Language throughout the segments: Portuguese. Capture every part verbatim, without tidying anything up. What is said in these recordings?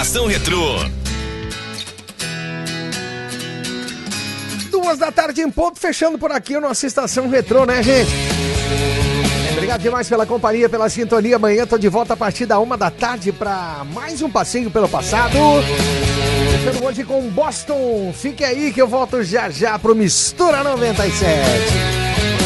Estação Retrô. Duas da tarde em ponto, fechando por aqui a nossa Estação Retrô, né, gente? Obrigado demais pela companhia, pela sintonia. Amanhã tô de volta a partir da uma da tarde para mais um passeio pelo passado. Fechando hoje com Boston. Fique aí que eu volto já já pro Mistura noventa e sete.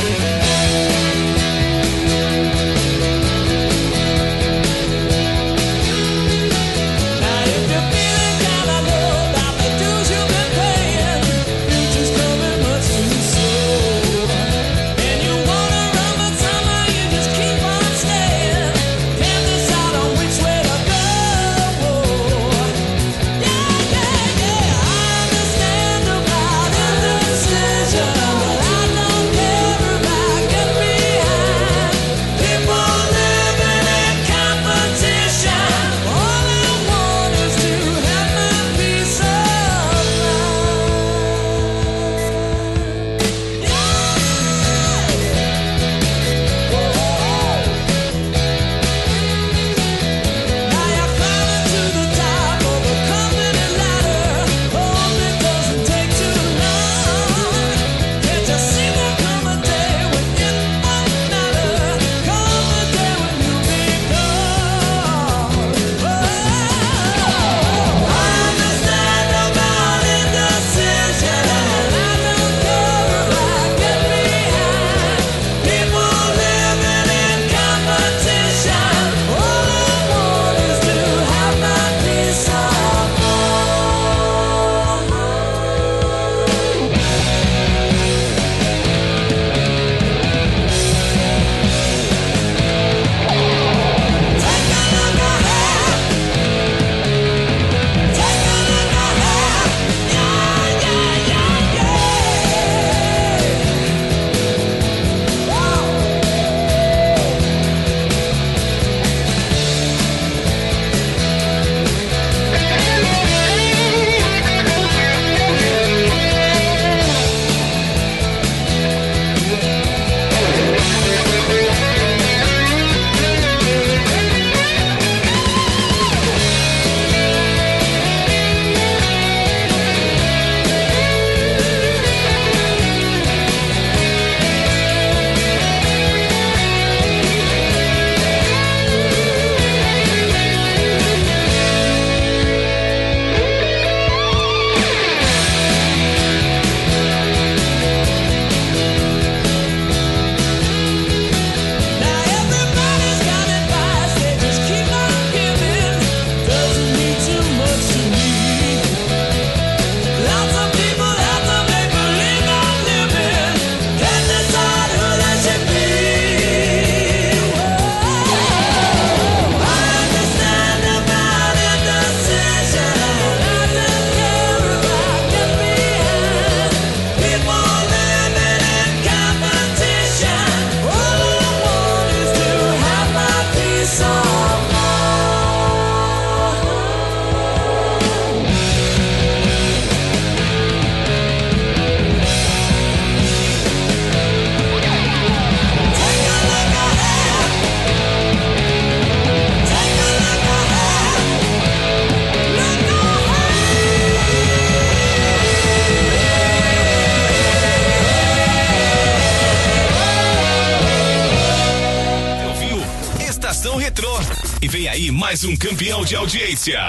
E vem aí mais um campeão de audiência.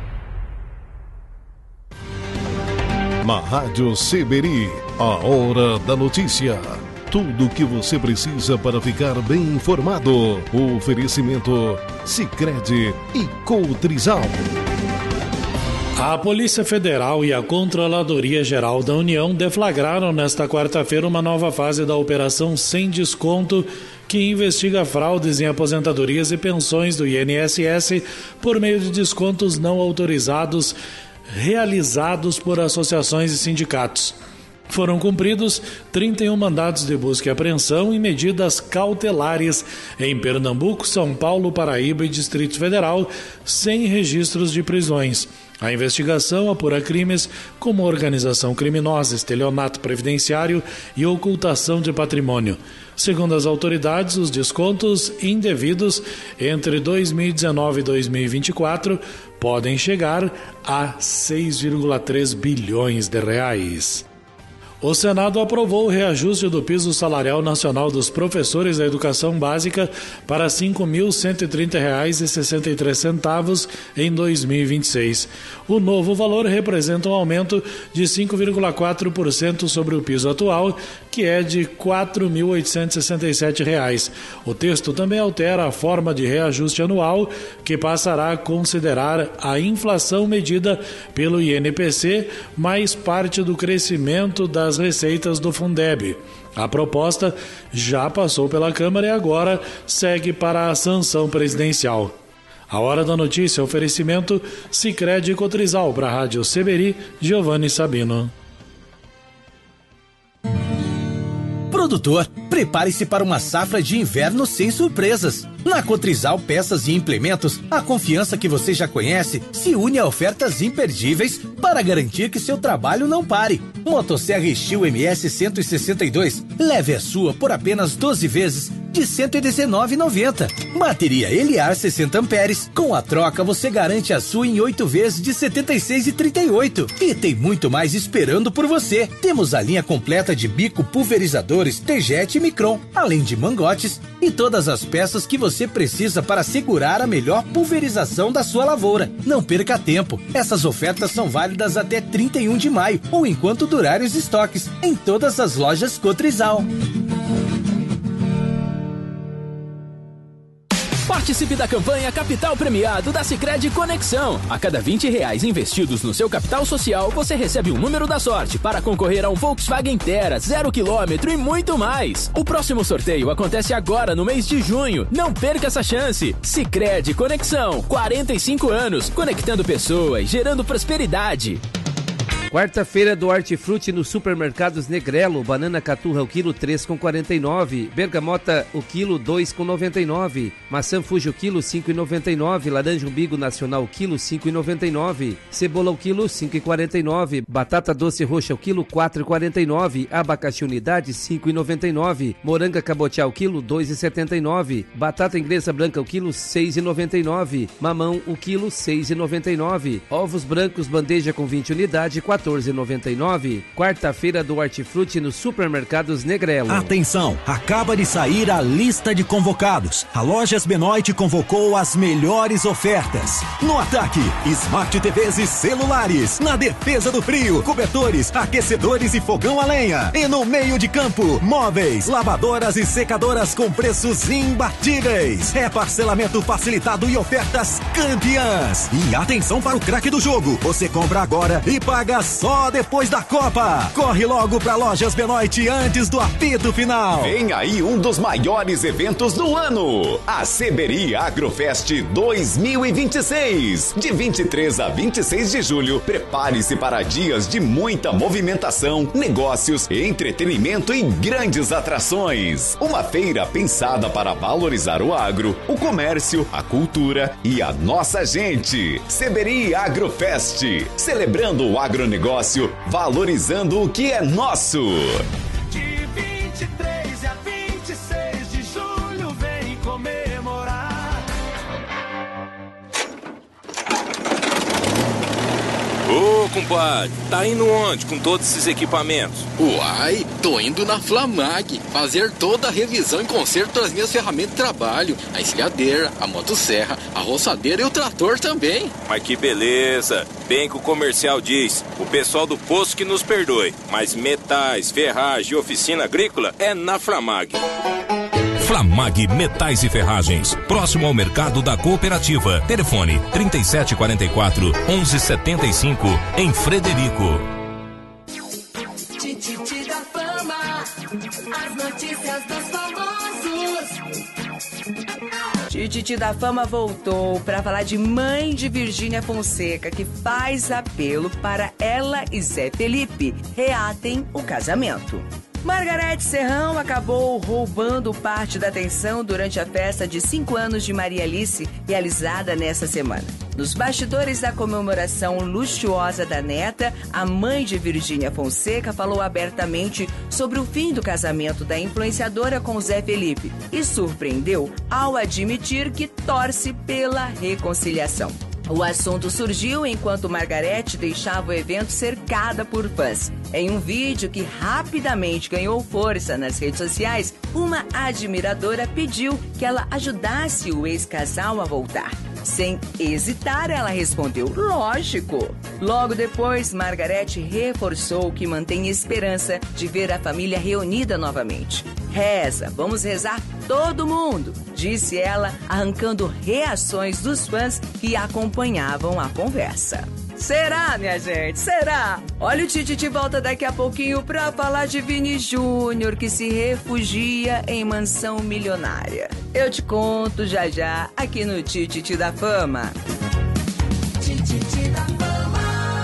Na Rádio Seberi, a hora da notícia. Tudo o que você precisa para ficar bem informado. O oferecimento Sicredi e Cotrizal. A Polícia Federal e a Controladoria Geral da União deflagraram nesta quarta-feira uma nova fase da Operação Sem Desconto, que investiga fraudes em aposentadorias e pensões do I N S S por meio de descontos não autorizados realizados por associações e sindicatos. Foram cumpridos trinta e um mandados de busca e apreensão e medidas cautelares em Pernambuco, São Paulo, Paraíba e Distrito Federal, sem registros de prisões. A investigação apura crimes como organização criminosa, estelionato previdenciário e ocultação de patrimônio. Segundo as autoridades, os descontos indevidos entre dois mil e dezenove e dois mil e vinte e quatro podem chegar a seis vírgula três bilhões de reais. O Senado aprovou o reajuste do piso salarial nacional dos professores da educação básica para cinco mil cento e trinta reais e sessenta e três centavos em dois mil e vinte e seis. O novo valor representa um aumento de cinco vírgula quatro por cento sobre o piso atual, que é de quatro mil oitocentos e sessenta e sete reais. O texto também altera a forma de reajuste anual, que passará a considerar a inflação medida pelo I N P C mais parte do crescimento das receitas do Fundeb. A proposta já passou pela Câmara e agora segue para a sanção presidencial. A Hora da Notícia, oferecimento Sicredi e Cotrizal para a Rádio Seberi, Giovanni Sabino. Produtor, prepare-se para uma safra de inverno sem surpresas. Na Cotrizal Peças e Implementos, a confiança que você já conhece se une a ofertas imperdíveis para garantir que seu trabalho não pare. Motosserra Steel M S cento e sessenta e dois, leve a sua por apenas doze vezes de cento e dezenove reais e noventa centavos. Bateria Eliar sessenta amperes, com a troca você garante a sua em oito vezes de setenta e seis reais e trinta e oito centavos. E tem muito mais esperando por você. Temos a linha completa de bico pulverizadores T-Jet e Micron, além de mangotes e todas as peças que você precisa para segurar a melhor pulverização da sua lavoura. Não perca tempo. Essas ofertas são válidas até trinta e um de maio ou enquanto durarem os estoques em todas as lojas Cotrizal. Participe da campanha Capital Premiado da Sicredi Conexão. A cada vinte reais investidos no seu capital social, você recebe um número da sorte para concorrer a um Volkswagen Tera, zero quilômetro e muito mais. O próximo sorteio acontece agora no mês de junho. Não perca essa chance. Sicredi Conexão, quarenta e cinco anos, conectando pessoas, gerando prosperidade. Quarta-feira do Hortifruti no Supermercados Negrelo. Banana caturra o quilo três reais e quarenta e nove centavos. Bergamota o quilo dois reais e noventa e nove centavos. Maçã Fuji o quilo cinco reais e noventa e nove centavos. Laranja Umbigo Nacional o quilo cinco reais e noventa e nove centavos. Cebola o quilo cinco reais e quarenta e nove centavos. Batata doce roxa o quilo quatro reais e quarenta e nove centavos. Abacaxi unidade cinco reais e noventa e nove centavos. Moranga cabotiá o quilo dois reais e setenta e nove centavos. Batata inglesa branca o quilo seis reais e noventa e nove centavos. Mamão o quilo seis reais e noventa e nove centavos. Ovos brancos bandeja com vinte unidades quatorze reais e noventa e nove centavos. Quarta-feira do Hortifruti no Supermercados Negrelo. Atenção, acaba de sair a lista de convocados. A Lojas Benoit convocou as melhores ofertas. No ataque, Smart T Vs e celulares. Na defesa do frio, cobertores, aquecedores e fogão a lenha. E no meio de campo, móveis, lavadoras e secadoras com preços imbatíveis. É parcelamento facilitado e ofertas campeãs. E atenção para o craque do jogo. Você compra agora e paga só depois da Copa. Corre logo para Lojas Benoit antes do apito final. Vem aí um dos maiores eventos do ano. A Seberi Agrofest dois mil e vinte e seis. De vinte e três a vinte e seis de julho, prepare-se para dias de muita movimentação, negócios, entretenimento e grandes atrações. Uma feira pensada para valorizar o agro, o comércio, a cultura e a nossa gente. Seberi Agrofest, celebrando o agronegócio, valorizando o que é nosso. De vinte e três a vinte e seis de julho, vem comemorar. Ô, compadre, tá indo onde com todos esses equipamentos? Uai, tô indo na Flamag fazer toda a revisão e conserto das minhas ferramentas de trabalho. A encilhadeira, a motosserra, a roçadeira e o trator também. Mas que beleza! Bem que o comercial diz, o pessoal do posto que nos perdoe, mas metais, ferragem e oficina agrícola é na Flamag. Flamag Metais e Ferragens, próximo ao mercado da cooperativa. Telefone trinta e sete quarenta e quatro, onze setenta e cinco, em Frederico. Tititi da Fama, as notícias dos famosos. Tititi da Fama voltou para falar de mãe de Virgínia Fonseca, que faz apelo para ela e Zé Felipe reatem o casamento. Margarete Serrão acabou roubando parte da atenção durante a festa de cinco anos de Maria Alice, realizada nesta semana. Nos bastidores da comemoração luxuosa da neta, a mãe de Virgínia Fonseca falou abertamente sobre o fim do casamento da influenciadora com Zé Felipe e surpreendeu ao admitir que torce pela reconciliação. O assunto surgiu enquanto Margarete deixava o evento cercada por fãs. Em um vídeo que rapidamente ganhou força nas redes sociais, uma admiradora pediu que ela ajudasse o ex-casal a voltar. Sem hesitar, ela respondeu, lógico. Logo depois, Margarete reforçou que mantém esperança de ver a família reunida novamente. Reza, vamos rezar todo mundo, disse ela, arrancando reações dos fãs que acompanhavam a conversa. Será, minha gente? Será? Olha, o Tititi volta daqui a pouquinho pra falar de Vini Júnior, que se refugia em mansão milionária. Eu te conto já já aqui no Tititi da Fama. Tititi da Fama.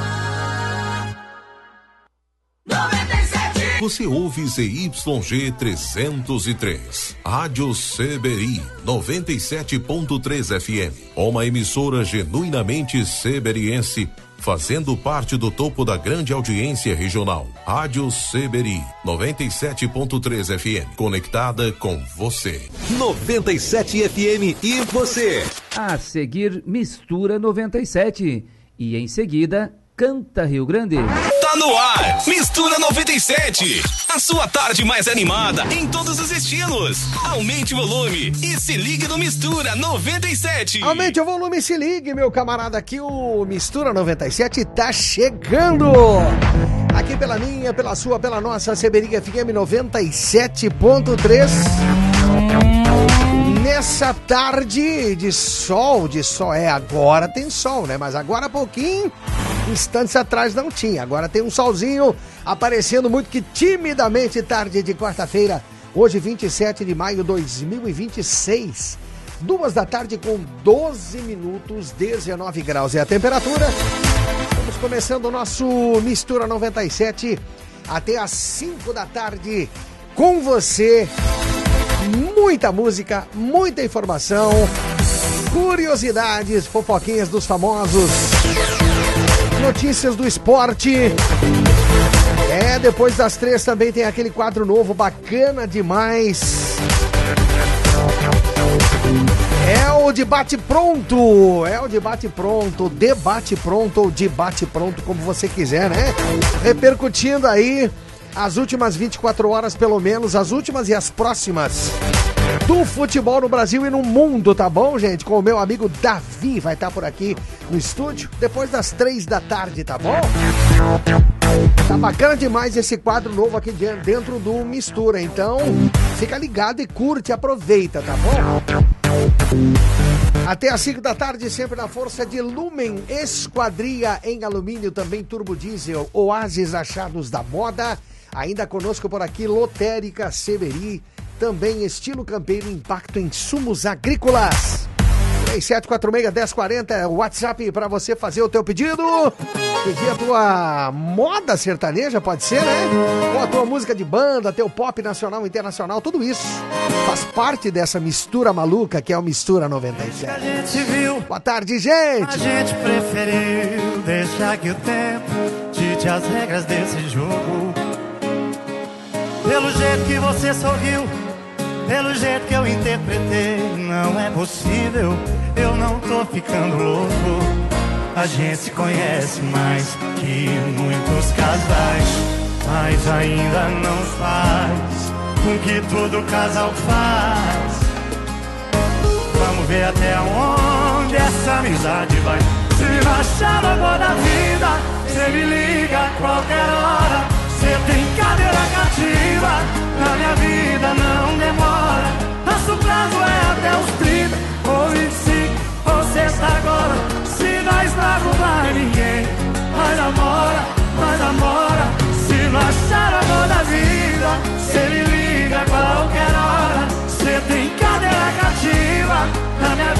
noventa e sete. Você ouve Z Y G trezentos e três, Rádio Seberi noventa e sete ponto três F M, uma emissora genuinamente seberiense, fazendo parte do topo da grande audiência regional. Rádio Seberi noventa e sete ponto três F M, conectada com você. noventa e sete F M e você. A seguir, Mistura noventa e sete e em seguida, Canta Rio Grande. Tá no ar, Mistura noventa e sete. A sua tarde mais animada em todos os estilos. Aumente o volume e se ligue no Mistura noventa e sete. Aumente o volume e se ligue, meu camarada, aqui o Mistura noventa e sete tá chegando. Aqui pela minha, pela sua, pela nossa Seberi F M noventa e sete ponto três. Nessa tarde de sol, de sol, é, agora tem sol, né? Mas agora há pouquinho, instantes atrás não tinha. Agora tem um solzinho aparecendo muito que timidamente, tarde de quarta-feira, hoje vinte e sete de maio de dois mil e vinte e seis. Duas da tarde com doze minutos, dezenove graus é a temperatura. Estamos começando o nosso Mistura noventa e sete até às cinco da tarde com você. Muita música, muita informação, curiosidades, fofoquinhas dos famosos, notícias do esporte. É, depois das três também tem aquele quadro novo, bacana demais. É o Debate Pronto, é o Debate Pronto, Debate Pronto ou Debate Pronto, como você quiser, né? Repercutindo aí as últimas vinte e quatro horas, pelo menos, as últimas e as próximas do futebol no Brasil e no mundo, tá bom, gente? Com o meu amigo Davi, vai estar por aqui no estúdio depois das três da tarde, tá bom? Tá bacana demais esse quadro novo aqui dentro do Mistura, então fica ligado e curte, aproveita, tá bom? Até às cinco da tarde, sempre na força de Lumen Esquadria em alumínio, também turbo diesel, Oásis Achados da Moda. Ainda conosco por aqui, Lotérica Seberi, também estilo campeiro, impacto em insumos agrícolas. três sete quatro seis, um zero quatro zero é o WhatsApp para você fazer o teu pedido. Pedir a tua moda sertaneja, pode ser, né? Ou a tua música de banda, teu pop nacional, internacional, tudo isso faz parte dessa mistura maluca que é o Mistura noventa e sete. A gente viu, boa tarde, gente! A gente preferiu deixar que o tempo dite as regras desse jogo. Pelo jeito que você sorriu, pelo jeito que eu interpretei, não é possível, eu não tô ficando louco. A gente se conhece mais que muitos casais, mas ainda não faz com que todo casal faz. Vamos ver até onde essa amizade vai. Se não achar amor da vida, cê me liga a qualquer hora. Cê tem cadeira cativa, na minha vida não demora. Nosso prazo é até os trinta ou vinte e cinco ou sexta agora. Se nós não arrumar ninguém, nós namora, nós namora. Se não achar amor da vida, cê me liga a qualquer hora. Cê tem cadeira cativa, na minha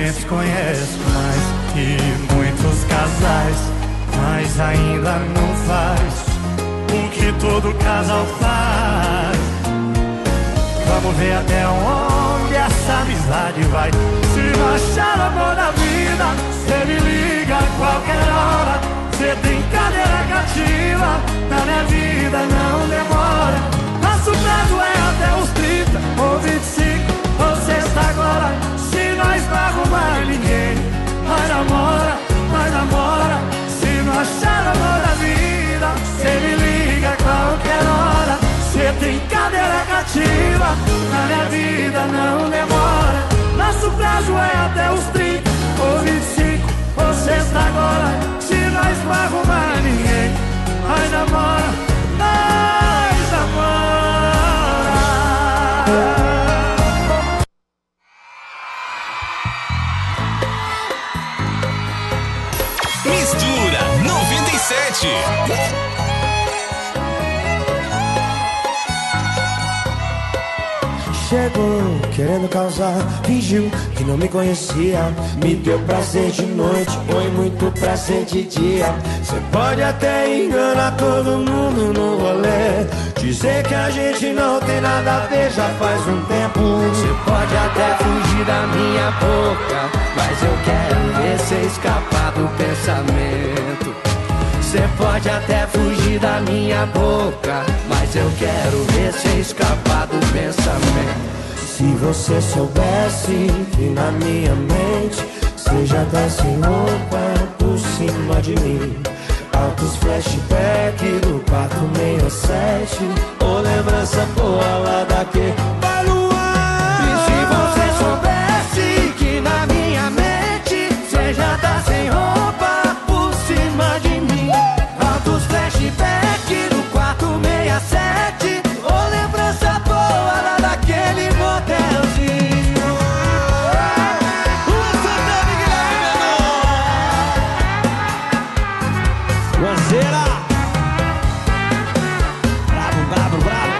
sentimentos conheço mais que muitos casais, mas ainda não faz o que todo casal faz. Vamos ver até onde essa amizade vai. Se não achar amor na vida, cê me liga a qualquer hora. Cê tem cadeira cativa, na minha vida não demora. Nosso prazo é até os trinta ou vinte e cinco ou sexta agora. Se nós não arrumar ninguém, nós namora, nós namora. Se não achar amor na vida, cê me liga a qualquer hora. Cê tem cadeira cativa, na minha vida não demora. Nosso prazo é até os trinta ou vinte e cinco ou sexta agora. Se nós não arrumar ninguém, nós namora, nós namora. Mistura noventa e sete. Chegou querendo causar, fingiu que não me conhecia. Me deu prazer de noite, foi muito prazer de dia. Cê pode até enganar todo mundo no rolê, dizer que a gente não tem nada a ver já faz um tempo. Cê pode até fugir da minha boca, mas eu quero ver cê escapar do pensamento. Cê pode até fugir da minha boca, mas eu quero ver cê escapar do pensamento. Se você soubesse que na minha mente cê já tá sem roupa por cima de mim. Altos flashback do quatro seis sete, ou lembrança boa lá daquele baluarte. E se você soubesse que na minha mente cê já tá sem roupa por cima de mim. Altos flashback do quatro seis sete, ou lembrança boa lá daquele motelzinho. O Santa Miguel menor Lanceira, bravo, bravo, bravo.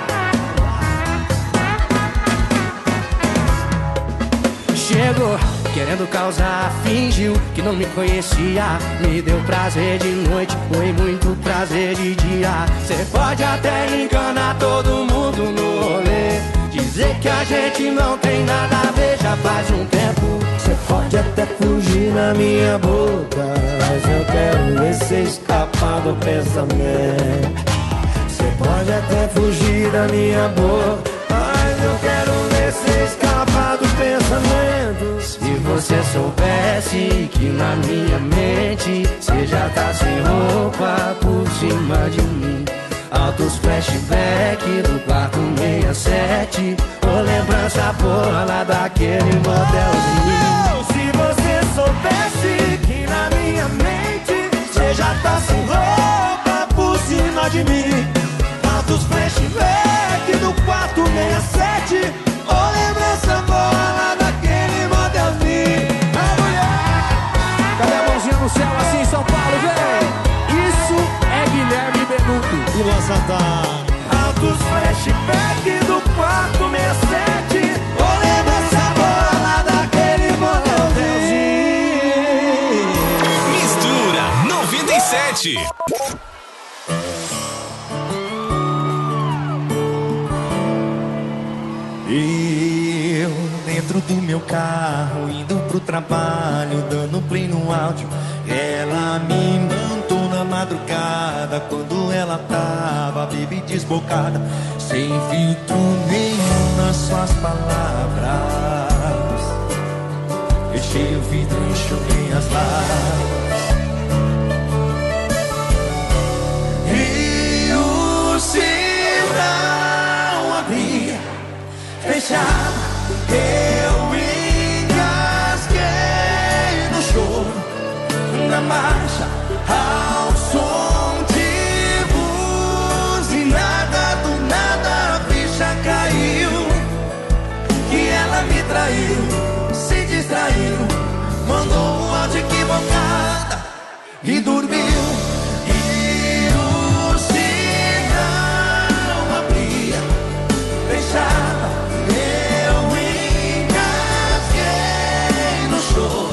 Chegou querendo causar, fingiu que não me conhecia. Me deu prazer de noite, foi muito prazer de dia. Cê pode até enganar todo mundo no rolê, dizer que a gente não tem nada a ver já faz um tempo. Cê pode até fugir na minha boca, mas eu quero ver cê escapar do pensamento. Cê pode até fugir da minha boca, mas eu quero ver cê escapar do pensamento. Se você soubesse que na minha mente cê já tá sem roupa por cima de mim. Altos flashback do quatro seis sete, ou lembrança boa lá daquele motelzinho. Se você soubesse que na minha mente cê já tá sem roupa por cima de mim. Altos flashback do quatro seis sete, ou lembrança boa lá daquele motelzinho. A mulher, cadê a mãozinha no céu assim, São Paulo, vem? Isso é Guilherme Benuto e Luan Santana. Altos flashback do quatro seis sete, ou lembrança boa lá daquele motelzinho. Mistura noventa e sete. Eu dentro do meu carro, indo pro trabalho, dando play no áudio. Ela me mandou na madrugada, quando ela tava baby desbocada, sem filtro nenhum nas suas palavras. Fechei o vidro e enxuguei as lágrimas. E o sinal abria, fechava, eu engasguei no choro, na marcha, ao som de buzinada. Do nada a ficha caiu, que ela me traiu, se distraiu, mandou um áudio equivocada e dormiu. E o sinal abria, fechava, eu engasguei no choro.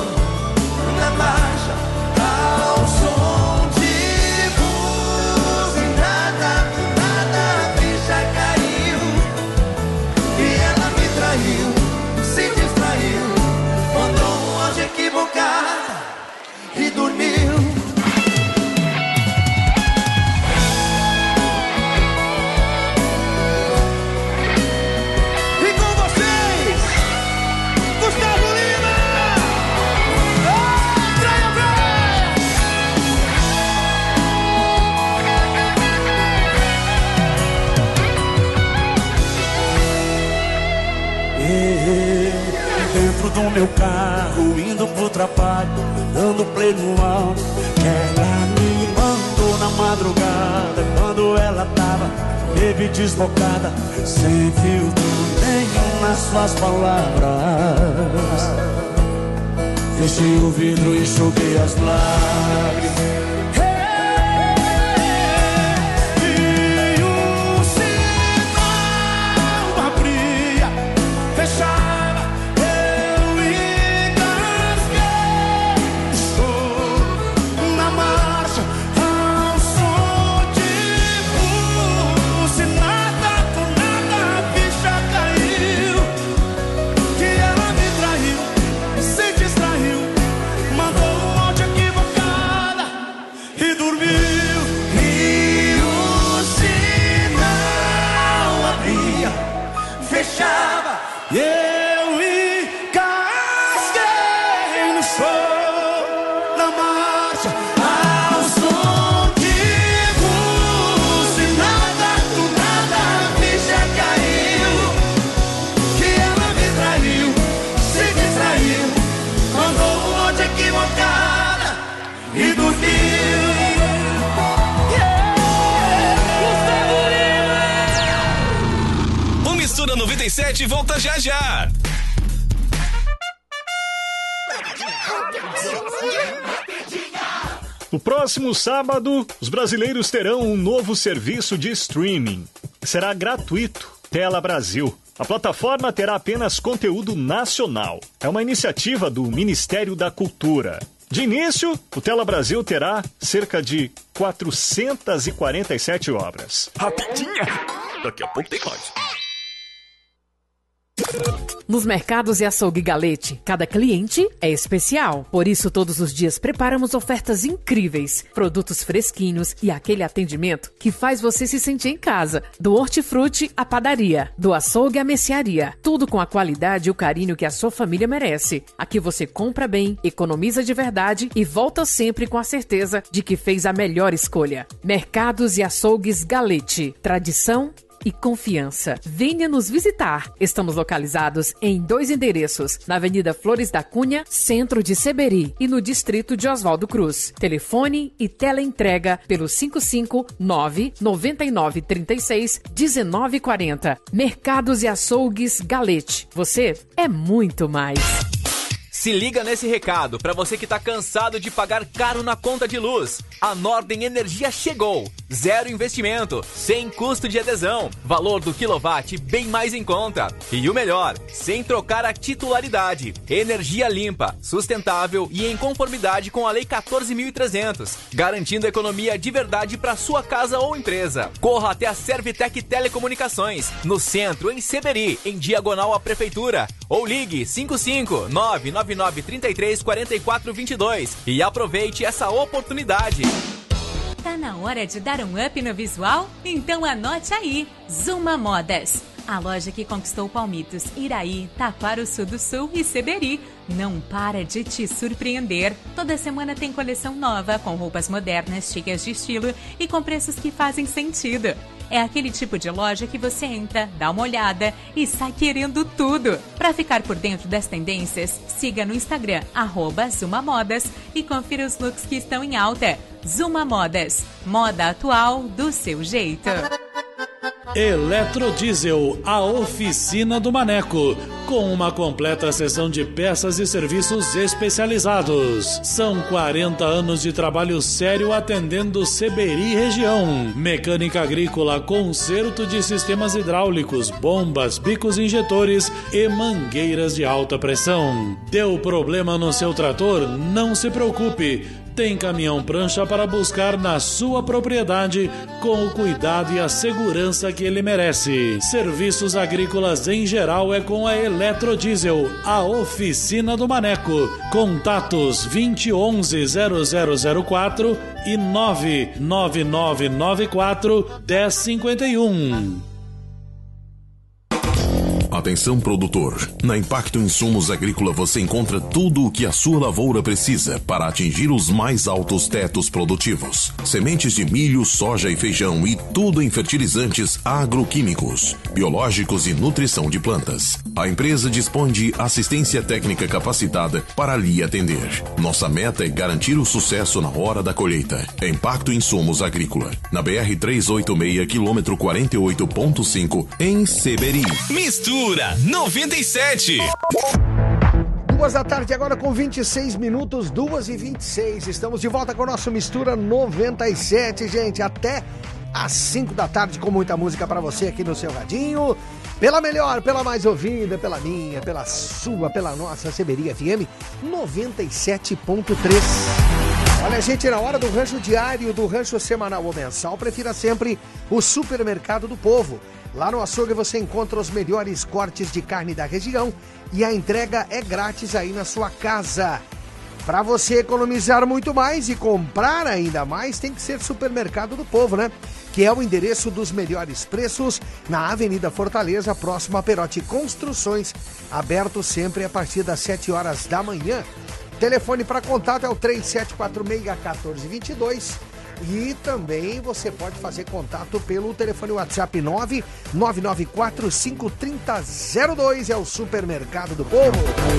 Dentro do meu carro, indo pro trabalho, dando play no alto. Ela me mandou na madrugada, quando ela tava baby desbocada, sem filtro nenhum nas suas palavras. Fechei o vidro e enxuguei as lágrimas. noventa e sete volta já já. No próximo sábado, os brasileiros terão um novo serviço de streaming. Será gratuito, Tela Brasil. A plataforma terá apenas conteúdo nacional. É uma iniciativa do Ministério da Cultura. De início, o Tela Brasil terá cerca de quatrocentas e quarenta e sete obras. Rapidinha! Daqui a pouco tem mais. Nos mercados e açougue Galete, cada cliente é especial. Por isso, todos os dias preparamos ofertas incríveis, produtos fresquinhos e aquele atendimento que faz você se sentir em casa. Do hortifruti à padaria, do açougue à mercearia, tudo com a qualidade e o carinho que a sua família merece. Aqui você compra bem, economiza de verdade e volta sempre com a certeza de que fez a melhor escolha. Mercados e açougues Galete, tradição e confiança. Venha nos visitar. Estamos localizados em dois endereços, na Avenida Flores da Cunha, centro de Seberi, e no distrito de Oswaldo Cruz. Telefone e teleentrega pelo cinco cinco nove nove nove três seis um nove quatro zero. Mercados e açougues Galete. Você é muito mais. Se liga nesse recado para você que tá cansado de pagar caro na conta de luz. A Nordem Energia chegou. Zero investimento, sem custo de adesão, valor do quilowatt bem mais em conta. E o melhor, sem trocar a titularidade. Energia limpa, sustentável e em conformidade com a Lei quatorze mil e trezentos, garantindo economia de verdade para sua casa ou empresa. Corra até a Servitec Telecomunicações, no centro, em Seberi, em diagonal à Prefeitura. Ou ligue cinco cinco nove nove nove três três quatro quatro dois dois e aproveite essa oportunidade. Tá na hora de dar um up no visual? Então anote aí, Zuma Modas. A loja que conquistou Palmitos, Iraí, Taquaruçu do Sul e Seberi não para de te surpreender. Toda semana tem coleção nova, com roupas modernas, cheias de estilo e com preços que fazem sentido. É aquele tipo de loja que você entra, dá uma olhada e sai querendo tudo. Para ficar por dentro das tendências, siga no Instagram, arroba Zuma Modas, e confira os looks que estão em alta. Zuma Modas, moda atual do seu jeito. Eletrodiesel, a oficina do Maneco, com uma completa seção de peças e serviços especializados. São quarenta anos de trabalho sério atendendo Seberi e região. Mecânica agrícola, conserto de sistemas hidráulicos, bombas, bicos injetores e mangueiras de alta pressão. Deu problema no seu trator? Não se preocupe. Tem caminhão prancha para buscar na sua propriedade com o cuidado e a segurança que ele merece. Serviços agrícolas em geral é com a Eletrodiesel, a oficina do Maneco. Contatos vinte e onze zero zero zero quatro e nove nove nove nove quatro um zero cinco um. Atenção, produtor. Na Impacto Insumos Agrícola você encontra tudo o que a sua lavoura precisa para atingir os mais altos tetos produtivos. Sementes de milho, soja e feijão e tudo em fertilizantes agroquímicos, biológicos e nutrição de plantas. A empresa dispõe de assistência técnica capacitada para lhe atender. Nossa meta é garantir o sucesso na hora da colheita. Impacto Insumos Agrícola, na B R trezentos e oitenta e seis, quilômetro quarenta e oito ponto cinco, em Seberi. Mistura noventa e sete. Duas da tarde agora com vinte e seis minutos, duas e vinte e seis. Estamos de volta com o nosso Mistura noventa e sete, gente. Até às cinco da tarde com muita música pra você aqui no seu radinho. Pela melhor, pela mais ouvida, pela minha, pela sua, pela nossa Seberi F M noventa e sete ponto três. Olha, gente, na hora do rancho diário, do rancho semanal ou mensal, prefira sempre o Supermercado do Povo. Lá no açougue você encontra os melhores cortes de carne da região e a entrega é grátis aí na sua casa. Para você economizar muito mais e comprar ainda mais, tem que ser Supermercado do Povo, né? Que é o endereço dos melhores preços na Avenida Fortaleza, próximo a Perotti Construções, aberto sempre a partir das sete horas da manhã. Telefone para contato é o três sete quatro seis, um quatro dois dois. E também você pode fazer contato pelo telefone WhatsApp nove nove nove quatro cinco três zero zero dois. É o Supermercado do Povo.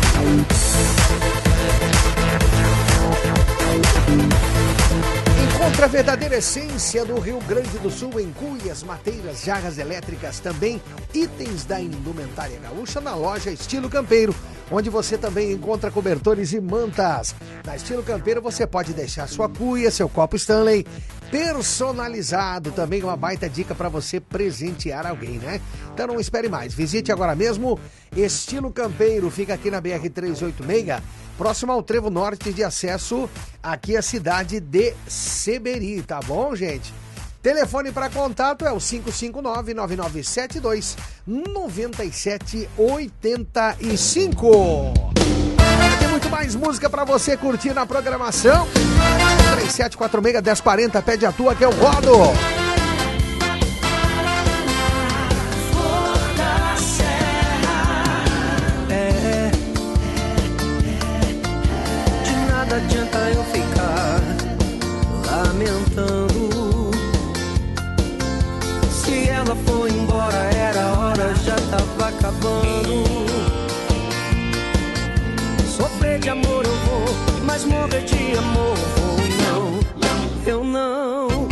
Encontre a verdadeira essência do Rio Grande do Sul em cuias, mateiras, jarras elétricas, também itens da indumentária gaúcha na loja Estilo Campeiro, onde você também encontra cobertores e mantas. Na Estilo Campeiro você pode deixar sua cuia, seu copo Stanley personalizado, também uma baita dica para você presentear alguém, né? Então não espere mais, visite agora mesmo Estilo Campeiro, fica aqui na B R trezentos e oitenta e seis, próximo ao trevo norte de acesso aqui à cidade de Seberi, tá bom, gente? Telefone para contato é o cinco cinco nove, nove nove sete dois, nove sete oito cinco. Tem muito mais música para você curtir na programação. três sete quatro seis, um zero quatro zero, pede a tua que eu rodo. É, de nada adianta eu ficar lamentando. Se ela foi embora, era hora, já tava acabando. Sofrer de amor eu vou, mas morrer de amor vou não, eu não.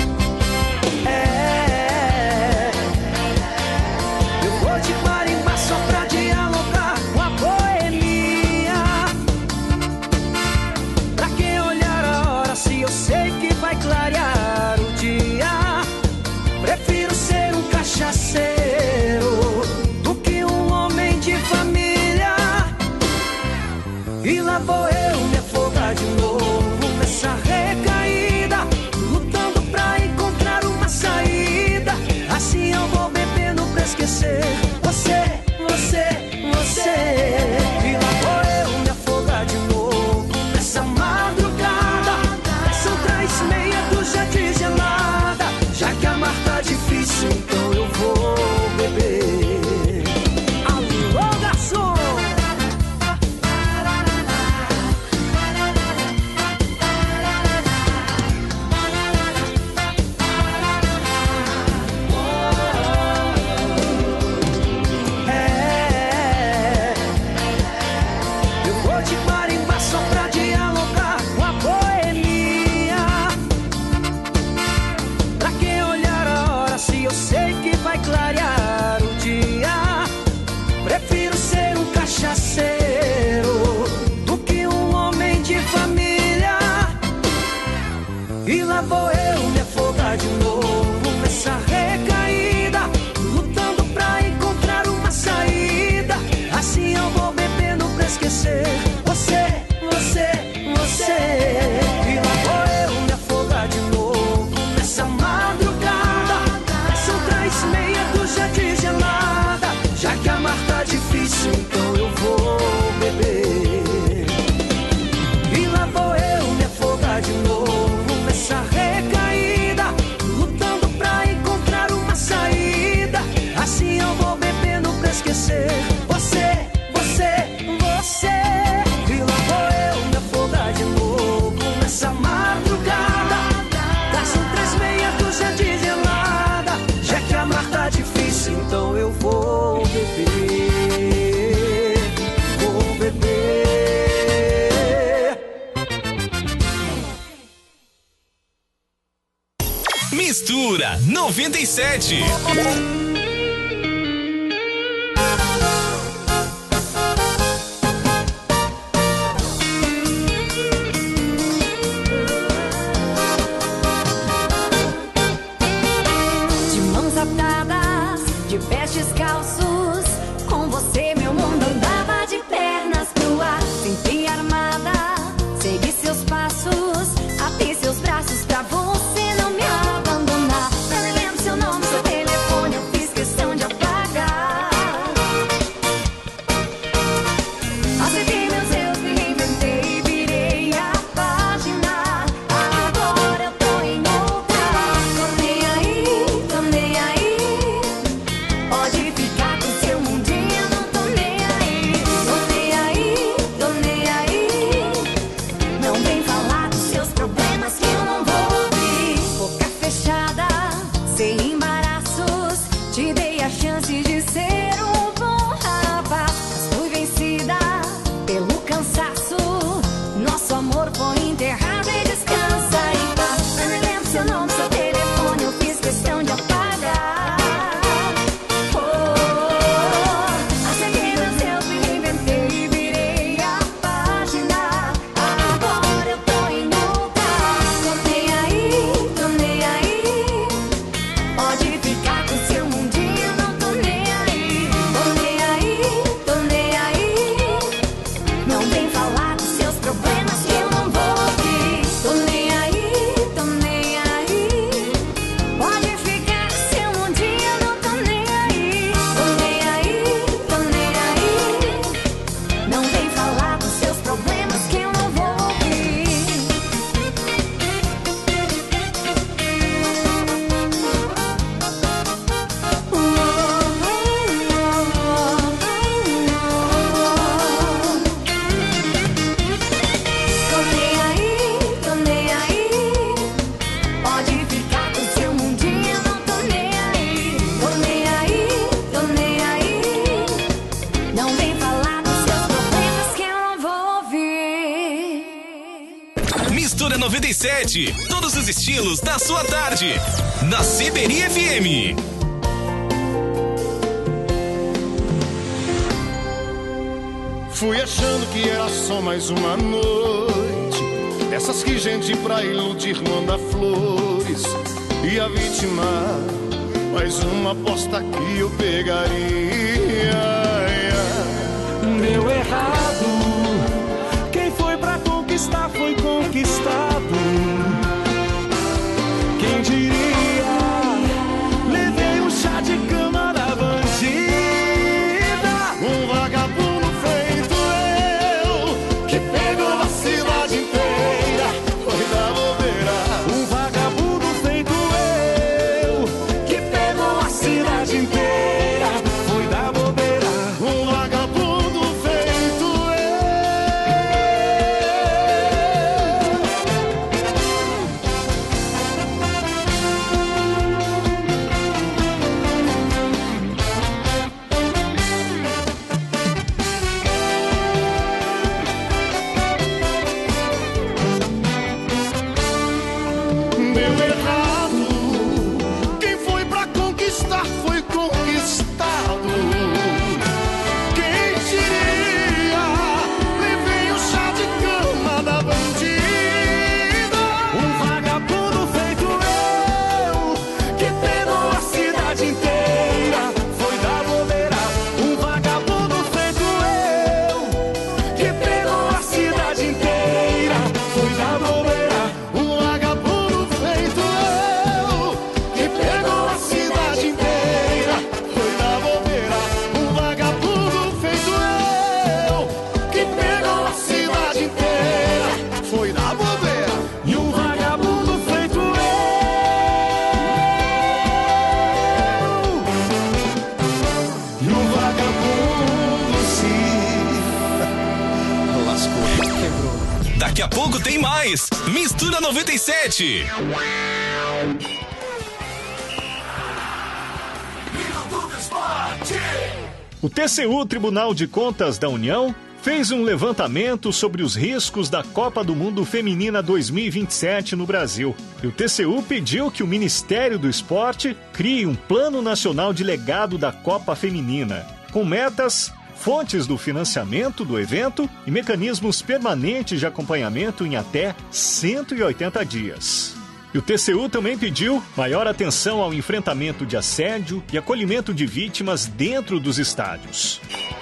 É, eu vou de marimba só pra dialogar com a boemia. Pra que olhar a hora se eu sei que vai clarear o dia? Prefiro ser um cachaceiro do que um homem de família. E lá vou eu me afogar de novo nessa recaída, lutando pra encontrar uma saída. Assim eu vou bebendo pra esquecer você, você, você. E lá vou eu me afogar de novo nessa madrugada. São três e meia do jardim gelada. Já que amar tá difícil, então eu vou beber. Alô, garçom! Mistura noventa e sete. De mãos atadas, de pés descalços, com você meu mundo andava de pernas pro ar. Sempre armada, segui seus passos, abri seus braços pra você não me abandonar. Eu nem lembro seu nome, seu telefone, eu fiz questão de apagar. Aceitei meus erros, me reinventei, virei a página. Agora eu tô em outra. Tô nem aí, tô nem aí. Pode ficar com seu mundinho, não tô nem aí. Tô nem aí, tô nem aí. Não vem falar dos seus problemas que eu não vou ouvir. Boca fechada, sem embaraços, te dei a chance de ser um bom rapaz. Mas fui vencida pelo cansaço. Nosso amor foi enterrado e descansa em paz. Eu nem lembro seu nome, seu telefone, eu fiz questão de apagar. Oh, aceitei meus erros, me reinventei e virei a página. Agora eu tô em outra. Tô nem aí, tô nem aí. Pode ficar com seu mundinho, não tô nem aí. Tô nem aí, tô nem aí. Não vem falar dos seus problemas que eu não vou ouvir. Tô nem aí, tô nem aí. Pode ficar com seu mundinho, não tô nem aí. Tô nem aí, tô nem aí. Não vem falar dos seus problemas que eu não vou ouvir. Tô nem aí, tô nem aí. Pode ficar com seu mundinho, não tô nem aí. Tô nem aí, tô nem aí. Não vem falar dos seus problemas que eu não vou ouvir. Mistura noventa e sete. Todos os estilos da sua tarde. Na Seberi F M. Fui achando que era só mais uma noite, dessas que gente pra iludir manda flores. E a vítima, mais uma aposta que eu pegaria. Deu errado. Quem foi pra conquistar foi conquistado. Quem diria? Levei um chá de cama da bandida. Um vagabundo feito eu, que pegou a cidade inteira, foi da bobeira. Um vagabundo feito eu, que pegou a cidade inteira, foi da bobeira. Um vagabundo feito Deu errado. Quem foi pra conquistar foi conquistado. Quem diria? Levei o chá de cama da bandida. Um vagabundo feito eu, que pegou a cidade inteira, foi da bobeira. Um vagabundo feito eu, que pegou a cidade inteira, foi da bobeira. Um vagabundo feito eu, que pegou a cidade inteira, foi da bobeira. Um vagabundo feito eu, que pegou a cidade inteira, foi da bobeira. E um vagabundo feito eu, E um vagabundo se lascou, quebrou. Daqui a pouco tem mais. Mistura noventa e sete. O T C U, Tribunal de Contas da União, fez um levantamento sobre os riscos da Copa do Mundo Feminina dois mil e vinte e sete no Brasil. E o T C U pediu que o Ministério do Esporte crie um Plano Nacional de Legado da Copa Feminina, com metas, fontes do financiamento do evento e mecanismos permanentes de acompanhamento em até cento e oitenta dias. E o T C U também pediu maior atenção ao enfrentamento de assédio e acolhimento de vítimas dentro dos estádios.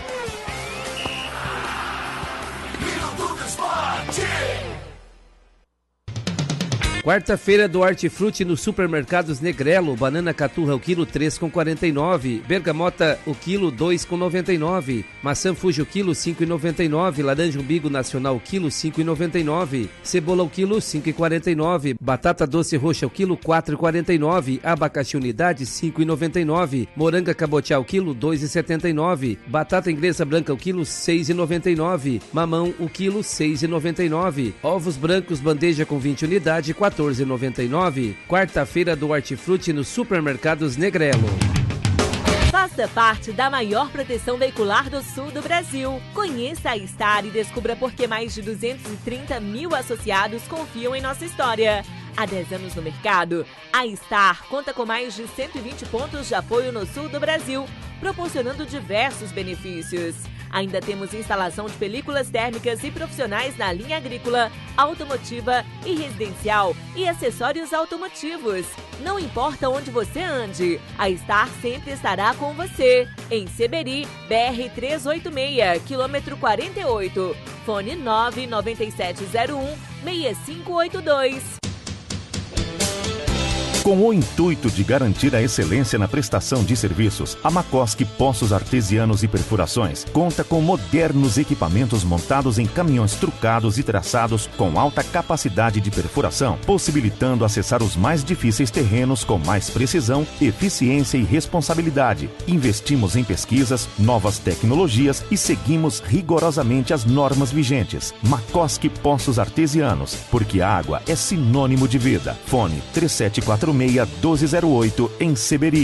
Quarta-feira do Hortifruti no Supermercados Negrelo, banana caturra o quilo três com quarenta e nove, bergamota o quilo dois com noventa e nove, maçã fuji o quilo cinco e noventa e nove, laranja umbigo nacional o quilo cinco e noventa e nove, cebola o quilo cinco e quarenta e nove, batata doce roxa o quilo quatro e quarenta e nove, abacaxi unidade cinco e noventa e nove, moranga cabotiá o quilo dois e setenta e nove, batata inglesa branca o quilo seis e noventa e nove, mamão o quilo seis e noventa e nove, ovos brancos bandeja com vinte unidades quatorze e noventa e nove. Quarta-feira do Hortifruti no Supermercados Negrelo. Faça parte da maior proteção veicular do sul do Brasil. Conheça a Star e descubra por que mais de duzentos e trinta mil associados confiam em nossa história. Há dez anos no mercado, a Star conta com mais de cento e vinte pontos de apoio no sul do Brasil, proporcionando diversos benefícios. Ainda temos instalação de películas térmicas e profissionais na linha agrícola, automotiva e residencial e acessórios automotivos. Não importa onde você ande, a Star sempre estará com você. Em Seberi, B R trezentos e oitenta e seis, quilômetro quarenta e oito. Fone nove nove sete zero um seis cinco oito dois. Com o intuito de garantir a excelência na prestação de serviços, a Macoski Poços Artesianos e Perfurações conta com modernos equipamentos montados em caminhões trucados e traçados com alta capacidade de perfuração, possibilitando acessar os mais difíceis terrenos com mais precisão, eficiência e responsabilidade. Investimos em pesquisas, novas tecnologias e seguimos rigorosamente as normas vigentes. Macoski Poços Artesianos, porque a água é sinônimo de vida. Fone três sete quatro seis, um dois zero oito em Seberi.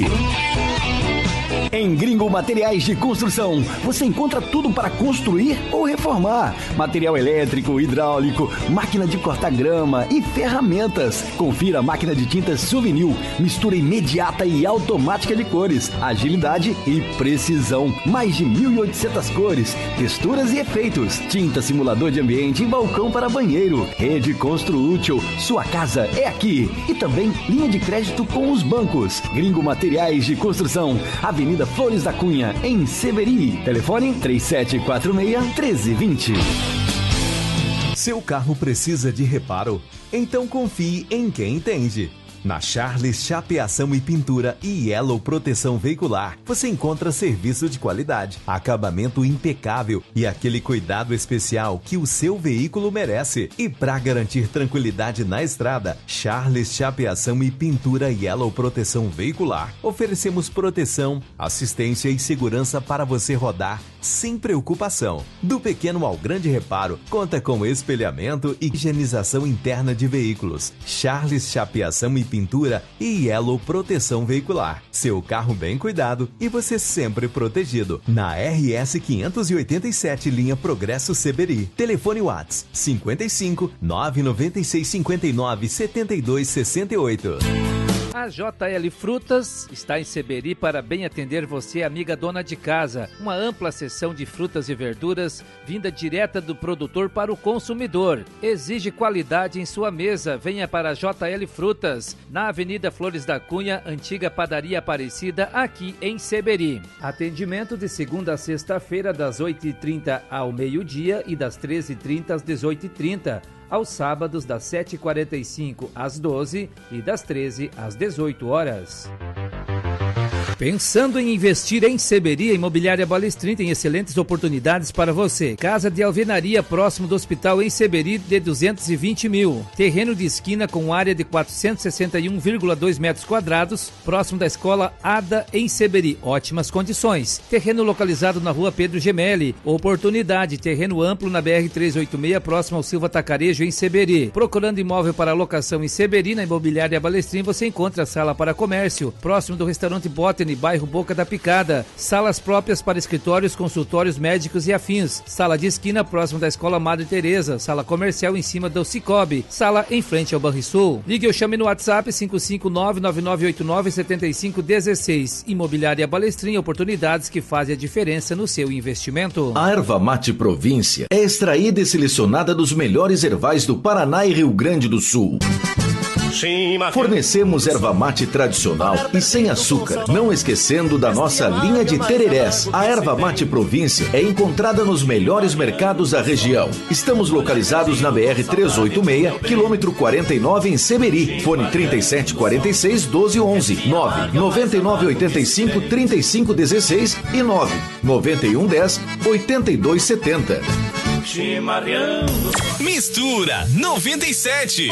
Em Gringo Materiais de Construção, você encontra tudo para construir ou reformar. Material elétrico, hidráulico, máquina de cortar grama e ferramentas. Confira a máquina de tintas Souvenir, mistura imediata e automática de cores, agilidade e precisão. Mais de mil e oitocentas cores, texturas e efeitos. Tinta simulador de ambiente e balcão para banheiro. Rede Construútil, sua casa é aqui. E também linha de crédito com os bancos. Gringo Materiais de Construção, Avenida Flores da Cunha, em Seberi. Telefone três sete quatro seis, um três dois zero. Seu carro precisa de reparo? Então confie em quem entende. Na Charles Chapeação e Pintura e Yellow Proteção Veicular, você encontra serviço de qualidade, acabamento impecável e aquele cuidado especial que o seu veículo merece. E para garantir tranquilidade na estrada, Charles Chapeação e Pintura e Yellow Proteção Veicular, oferecemos proteção, assistência e segurança para você rodar sem preocupação. Do pequeno ao grande reparo, conta com espelhamento e higienização interna de veículos. Charles Chapeação e Pintura e Yellow Proteção Veicular. Seu carro bem cuidado e você sempre protegido. Na R S quinhentos e oitenta e sete, linha Progresso Seberi. Telefone WhatsApp cinco cinco, nove nove seis, cinco nove, sete dois seis oito. A J L Frutas está em Seberi para bem atender você, amiga dona de casa. Uma ampla seção de frutas e verduras vinda direta do produtor para o consumidor. Exige qualidade em sua mesa. Venha para a J L Frutas, na Avenida Flores da Cunha, antiga Padaria Aparecida, aqui em Seberi. Atendimento de segunda a sexta-feira, das oito e trinta ao meio-dia e das treze e trinta às dezoito e trinta. Aos sábados, das sete e quarenta e cinco às doze e das treze às dezoito horas. Pensando em investir em Seberi, a Imobiliária Balestrin tem excelentes oportunidades para você. Casa de alvenaria próximo do hospital em Seberi de duzentos e vinte mil. Terreno de esquina com área de quatrocentos e sessenta e um vírgula dois metros quadrados, próximo da escola Ada em Seberi. Ótimas condições. Terreno localizado na rua Pedro Gemelli. Oportunidade, terreno amplo na B R trezentos e oitenta e seis, próximo ao Silva Tacarejo em Seberi. Procurando imóvel para locação em Seberi, na Imobiliária Balestrin você encontra a sala para comércio, próximo do restaurante Bote Tiffany, bairro Boca da Picada. Salas próprias para escritórios, consultórios médicos e afins. Sala de esquina próximo da Escola Madre Teresa. Sala comercial em cima do Cicobi. Sala em frente ao Banrisul. Ligue ou chame no WhatsApp cinco cinco nove, nove nove oito nove, sete cinco um seis. Imobiliária Balestrinha, oportunidades que fazem a diferença no seu investimento. A erva mate Província é extraída e selecionada dos melhores ervais do Paraná e Rio Grande do Sul. Fornecemos erva mate tradicional e sem açúcar, não esquecendo da nossa linha de tererés. A erva mate Província é encontrada nos melhores mercados da região. Estamos localizados na B R trezentos e oitenta e seis, quilômetro quarenta e nove, em Seberi. Fone trinta e sete quarenta e seis, doze onze, nove nove nove oito cinco, três cinco um seis e nove nove um um zero, oito dois sete zero. Mistura noventa e sete.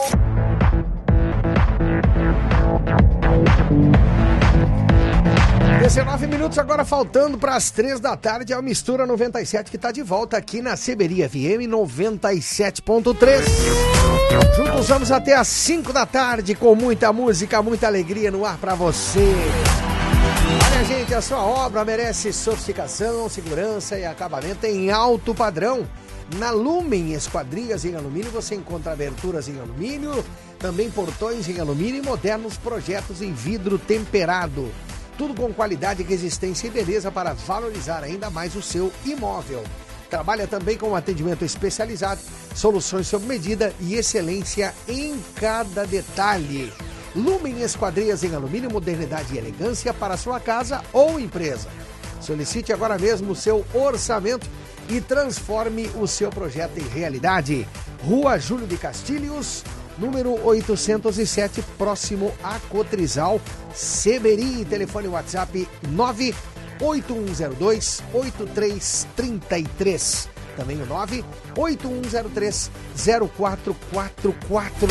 dezenove minutos agora faltando para as três da tarde, é o Mistura noventa e sete que está de volta aqui na Seberi F M noventa e sete ponto três. Juntos vamos até às cinco da tarde com muita música, muita alegria no ar para você. Olha, gente, a sua obra merece sofisticação, segurança e acabamento em alto padrão. Na Lumen Esquadrias em Alumínio você encontra aberturas em alumínio, também portões em alumínio e modernos projetos em vidro temperado. Tudo com qualidade, resistência e beleza para valorizar ainda mais o seu imóvel. Trabalha também com atendimento especializado, soluções sob medida e excelência em cada detalhe. Lumen Esquadrias em Alumínio, modernidade e elegância para sua casa ou empresa. Solicite agora mesmo o seu orçamento e transforme o seu projeto em realidade. Rua Júlio de Castilhos, número oitocentos e sete, próximo a Cotrizal, Seberi. Telefone WhatsApp nove oito um zero dois, oito três três três. Também o nove oito um zero três, zero quatro quatro quatro.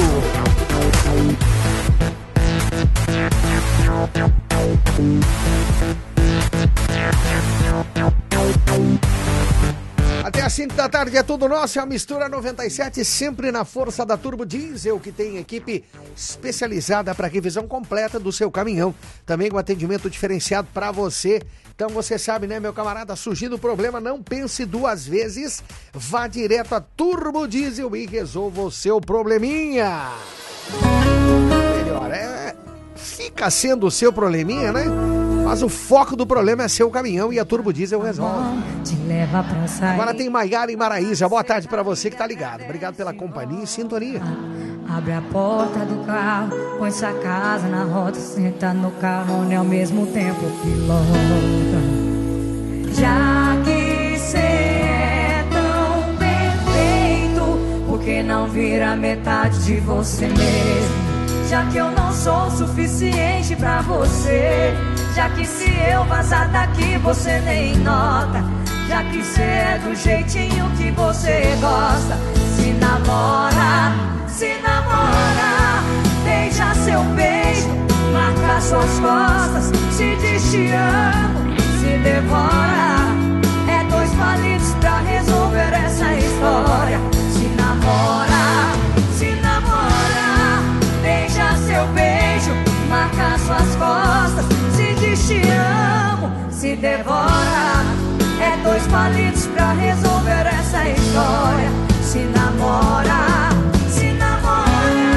Até às cinco da tarde é tudo nosso, é a Mistura noventa e sete, sempre na força da Turbo Diesel, que tem equipe especializada para revisão completa do seu caminhão. Também com atendimento diferenciado para você. Então você sabe, né, meu camarada, surgindo o problema, não pense duas vezes, vá direto a Turbo Diesel e resolva o seu probleminha. Melhor, é... fica sendo o seu probleminha, né? Mas o foco do problema é seu caminhão e a Turbo Diesel resolve. Te leva pra sair. Agora tem Maiara e Maraísa. Boa tarde pra você que tá ligado. Obrigado pela companhia e sintonia. Abre a porta do carro, põe sua casa na rota, senta no carro e ao mesmo tempo pilota. Já que cê é tão perfeito, por que não vira metade de você mesmo? Já que eu não sou o suficiente pra você, já que se eu vazar daqui você nem nota, já que cê é do jeitinho que você gosta. Se namora, se namora, beija seu beijo, marca suas costas, se diz te amo, se devora. É dois palitos pra resolver essa história. Se namora, se namora, beija seu beijo, marca suas costas, se diz te amo, se devora. É dois palitos pra resolver essa história. Se namora, se namora.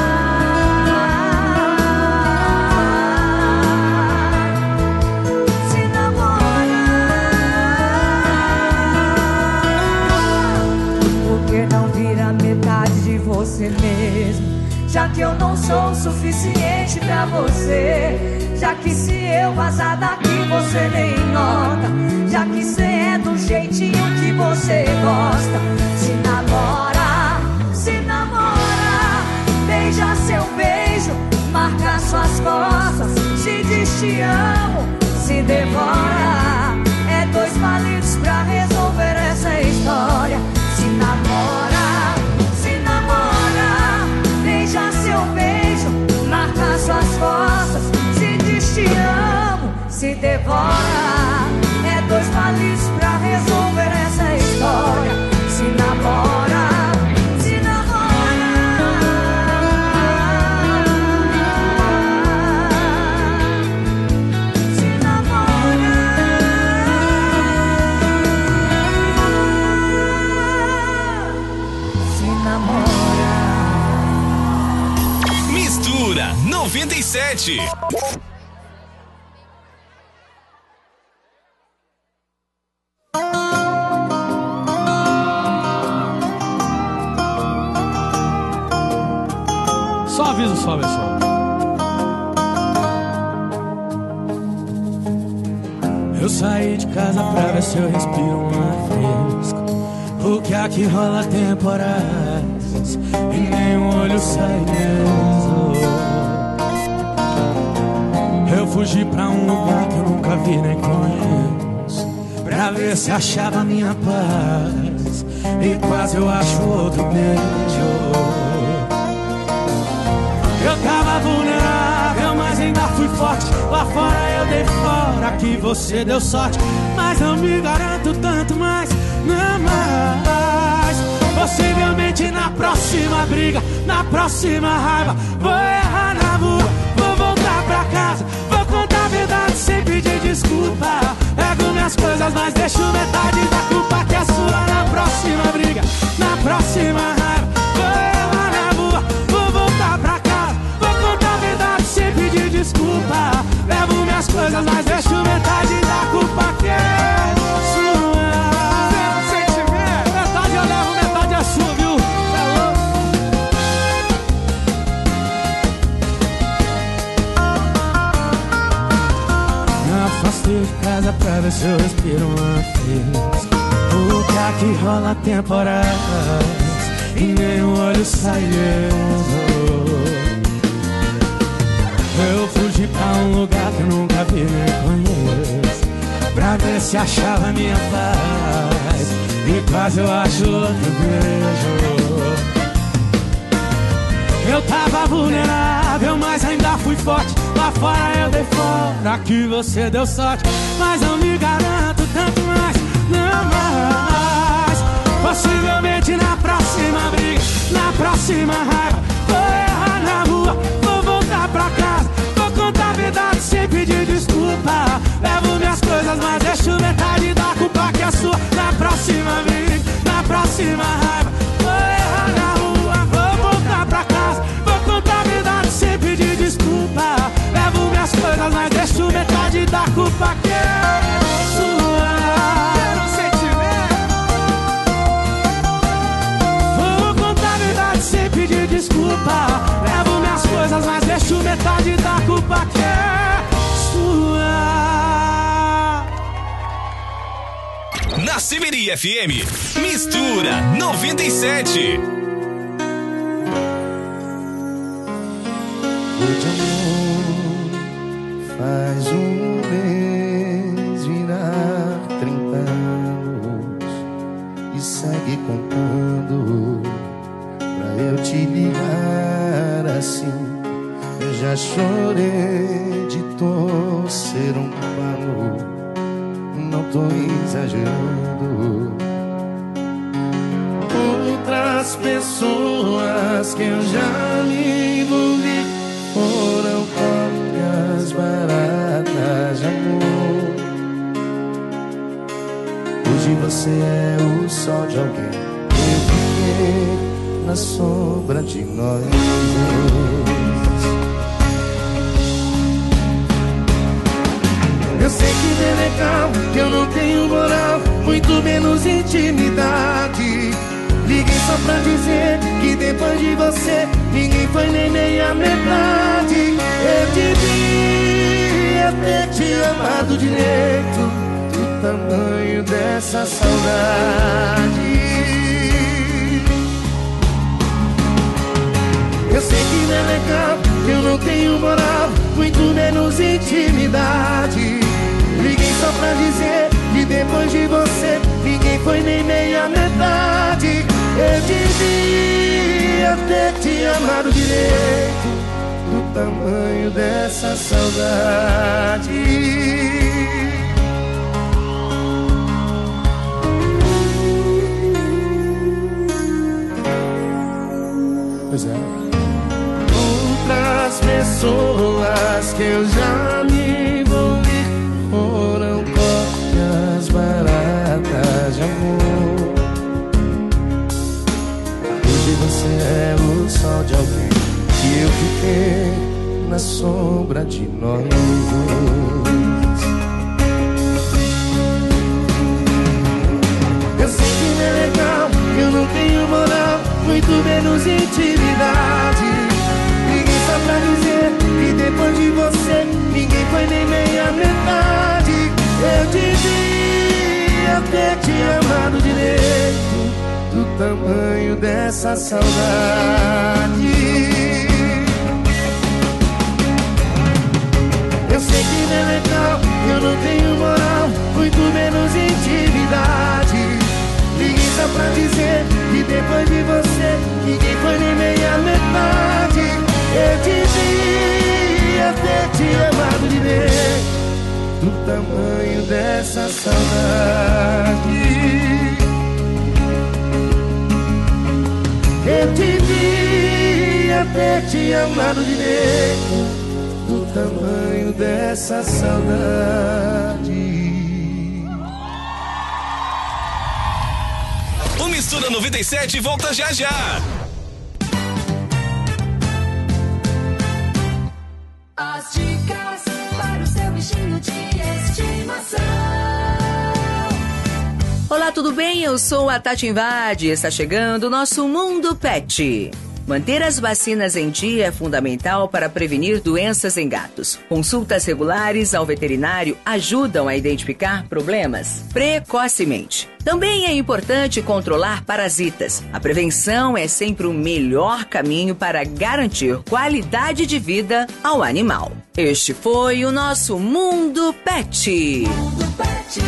Se namora. Por que não vira metade de você mesmo? Já que eu não sou o suficiente pra você, já que se eu vazar daqui você nem nota, já que cê é do jeitinho que você gosta. Se namora, se namora, beija seu beijo, marca suas costas, se diz te amo, se devora. É dois palitos pra resolver essa história. Se namora, se namora, beija seu beijo, marca suas costas, se diz te amo, se devora. É dois palitos pra resolver essa história. Se namora, se namora. sete. Só aviso só, pessoal. Eu saí de casa pra ver se eu respiro um ar fresco, porque aqui rola temporadas e nem um olho sai mesmo. Eu fugi pra um lugar que eu nunca vi nem conheço, pra ver se achava minha paz, e quase eu acho outro beijo. Eu tava vulnerável, mas ainda fui forte. Lá fora eu dei fora, aqui você deu sorte. Mas não me garanto tanto mais, não mais. Possivelmente na próxima briga, na próxima raiva, vou errar na rua, vou voltar pra casa, vou contar a verdade sem pedir desculpa. Pego minhas coisas, mas deixo metade da culpa que é sua. Na próxima briga, na próxima raiva, vou errar na rua, vou voltar pra casa, vou contar a verdade sem pedir desculpa. Levo minhas coisas, mas deixo metade da culpa que é sua. Metade eu levo, metade é sua, viu? Me afastei de casa pra ver se eu respiro uma fresco, porque aqui rola temporadas e nem o olho sai mesmo. Eu fugi pra um lugar que eu nunca vi nem conheço, pra ver se achava minha paz, e quase eu acho outro beijo. Eu tava vulnerável, mas ainda fui forte. Lá fora eu dei fora, aqui você deu sorte. Mas não me garanto tanto mais, não mais. Possivelmente na próxima briga, na próxima raiva, vou errar na rua, vou voltar pra casa, vou contar a verdade sem pedir desculpa. Levo minhas coisas, mas deixo metade da culpa que é sua. Na próxima briga, na próxima raiva, vou errar na rua, vou voltar pra casa, vou contar a verdade sem pedir desculpa. Levo minhas coisas, mas deixo metade da culpa que é sua. Vou contar a verdade sem pedir desculpa. Levo minhas coisas, mas deixo metade da culpa que é sua. Na Semeria F M, Mistura noventa e sete. Hoje amor faz um mês virar trinta anos e segue contando pra eu te ligar assim. Eu já chorei de torcer um pano, não tô exagerando. Outras pessoas que eu já me envolvi foram cópias baratas de amor. Hoje você é o sol de alguém, eu fiquei na sombra de nós dois. Eu sei que não é legal, que eu não tenho moral, muito menos intimidade. Liguei só pra dizer que depois de você ninguém foi nem meia metade. Eu devia ter te amado direito, do tamanho dessa saudade. Eu sei que não é legal, que eu não tenho moral, muito menos intimidade. Liguei só pra dizer que depois de você ninguém foi nem meia metade. Eu devia ter te amado direito, do tamanho dessa saudade. Pois é. Outras pessoas que eu já me envolvi foram cópias baratas de amor. Hoje você é o sol de alguém que eu fiquei na sombra de nós. Eu sei que não é legal, eu não tenho moral, muito menos intimidade. Liguei só pra dizer que depois de você ninguém foi nem meia metade. Eu devia ter te amado direito, do tamanho dessa saudade. Eu sei que não é legal, eu não tenho moral, muito menos intimidade. Liguei só pra dizer que depois de você ninguém foi nem meia metade. Eu devia ter te amado direito, do tamanho dessa saudade. Eu devia ter te amado direito, do tamanho dessa saudade. O Mistura noventa e sete volta já já. As dicas para o seu bichinho de estimação. Olá, tudo bem? Eu sou a Tati Invade e está chegando o nosso Mundo Pet. Manter as vacinas em dia é fundamental para prevenir doenças em gatos. Consultas regulares ao veterinário ajudam a identificar problemas precocemente. Também é importante controlar parasitas. A prevenção é sempre o melhor caminho para garantir qualidade de vida ao animal. Este foi o nosso Mundo Pet. Mundo Pet.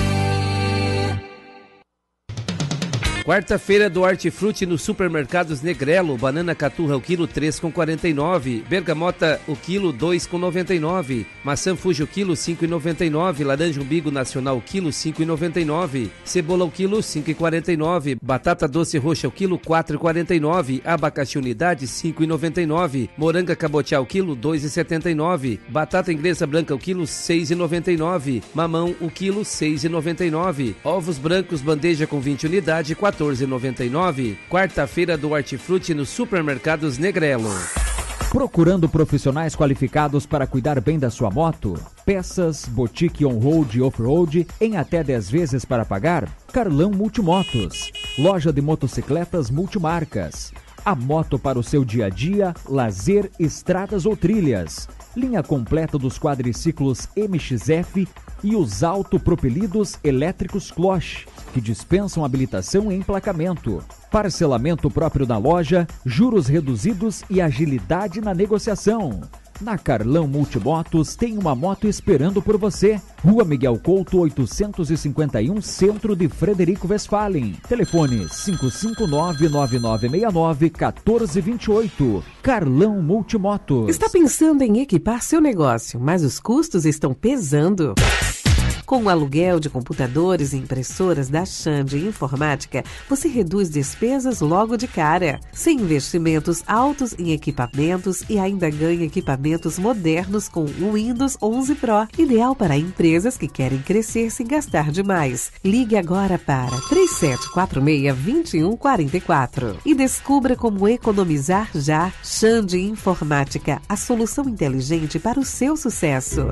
Quarta-feira do Hortifruti nos supermercados Negrelo. Banana caturra o quilo três com quarenta e nove. Bergamota o quilo dois com noventa e nove. Maçã Fuji o quilo cinco e noventa e nove. Laranja umbigo nacional o quilo cinco e noventa e nove. Cebola o quilo cinco e quarenta e nove. Batata doce roxa o quilo quatro e quarenta e nove. Abacaxi unidade cinco e noventa e nove. Moranga cabotiá o quilo dois e setenta e nove. Batata inglesa branca o quilo seis e noventa e nove. Mamão o quilo seis e noventa e nove. Ovos brancos bandeja com vinte unidades quatorze e noventa e nove. Quarta-feira do Hortifruti nos supermercados Negrelo. Procurando profissionais qualificados para cuidar bem da sua moto? Peças, boutique on-road e off-road em até dez vezes para pagar? Carlão Multimotos. Loja de motocicletas multimarcas. A moto para o seu dia a dia, lazer, estradas ou trilhas. Linha completa dos quadriciclos M X F e os autopropelidos elétricos Cloche, que dispensam habilitação e emplacamento. Parcelamento próprio na loja, juros reduzidos e agilidade na negociação. Na Carlão Multimotos tem uma moto esperando por você. Rua Miguel Couto, oitocentos e cinquenta e um, Centro de Frederico Westphalen. Telefone cinco cinco nove, nove nove seis nove, um quatro dois oito. Carlão Multimotos. Está pensando em equipar seu negócio, mas os custos estão pesando? Com o aluguel de computadores e impressoras da Xande Informática, você reduz despesas logo de cara, sem investimentos altos em equipamentos e ainda ganha equipamentos modernos com o Windows onze Pro, ideal para empresas que querem crescer sem gastar demais. Ligue agora para três sete quatro seis, dois um quatro quatro e descubra como economizar já. Xande Informática, a solução inteligente para o seu sucesso.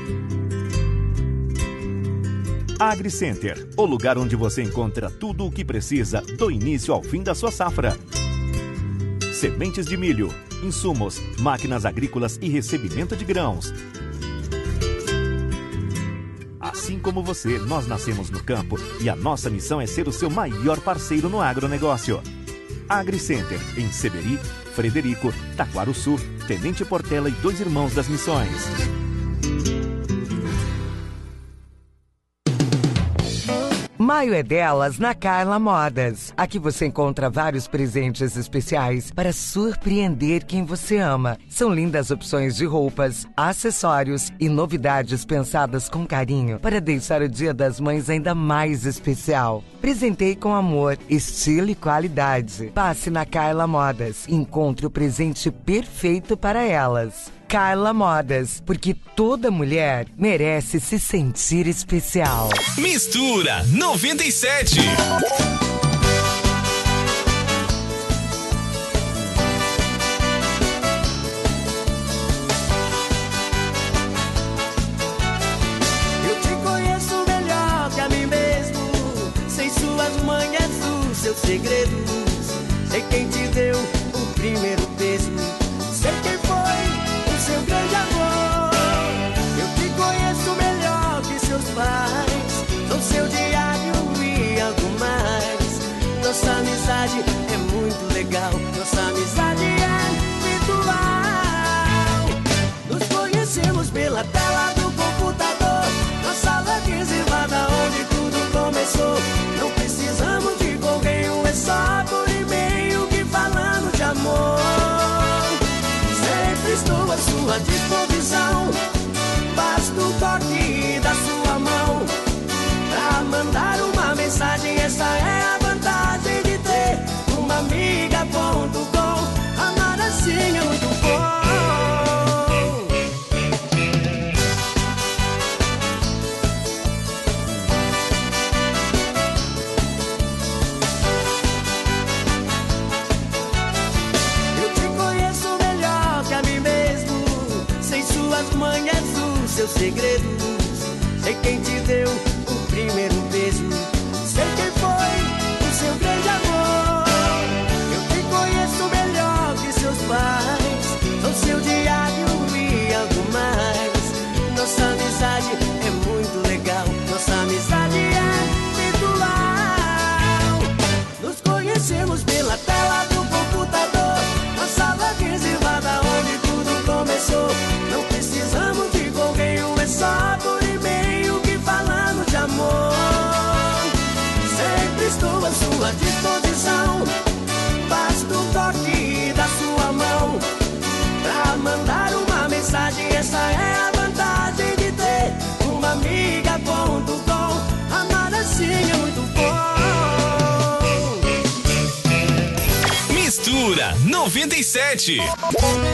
AgriCenter, o lugar onde você encontra tudo o que precisa do início ao fim da sua safra. Sementes de milho, insumos, máquinas agrícolas e recebimento de grãos. Assim como você, nós nascemos no campo e a nossa missão é ser o seu maior parceiro no agronegócio. AgriCenter, em Seberi, Frederico, Taquaruçu, Tenente Portela e Dois Irmãos das Missões. Maio é delas na Carla Modas. Aqui você encontra vários presentes especiais para surpreender quem você ama. São lindas opções de roupas, acessórios e novidades pensadas com carinho para deixar o Dia das Mães ainda mais especial. Presentei com amor, estilo e qualidade. Passe na Carla Modas e encontre o presente perfeito para elas. Carla Modas, porque toda mulher merece se sentir especial. Mistura noventa e sete. segredos. Sei quem te deu o primeiro beijo. Sei quem foi o seu grande amor. Eu te conheço melhor que seus pais. Sou seu diário e algo mais. Nossa amizade é muito legal. Nossa amizade é virtual. Nos conhecemos pela tela do computador, na sala reservada onde tudo começou. Não precisamos de correio, é só por e-mail que falamos de amor. Sempre estou à sua disposição. Basta o toque da sua mão pra mandar uma mensagem. Essa é a vantagem de ter uma amiga ponto com. Amar assim é muito bom. Eu te conheço melhor que a mim mesmo. Sei suas manhas, os seus segredos. Sei quem te deu o primeiro beijo. Sei quem foi o seu grande amor. Eu te conheço melhor que seus pais. Sou seu diário e algo mais. Nossa amizade é muito legal. Nossa amizade é virtual. Nos conhecemos pela tela do computador, na sala reservada onde tudo começou. Não precisamos de correio, é só por e-mail que falamos de amor. Sempre estou à sua disposição. Basta o toque da sua mão pra mandar uma mensagem. Essa é a vantagem de ter uma amiga ponto com. Amar assim é muito bom. Mistura noventa e sete.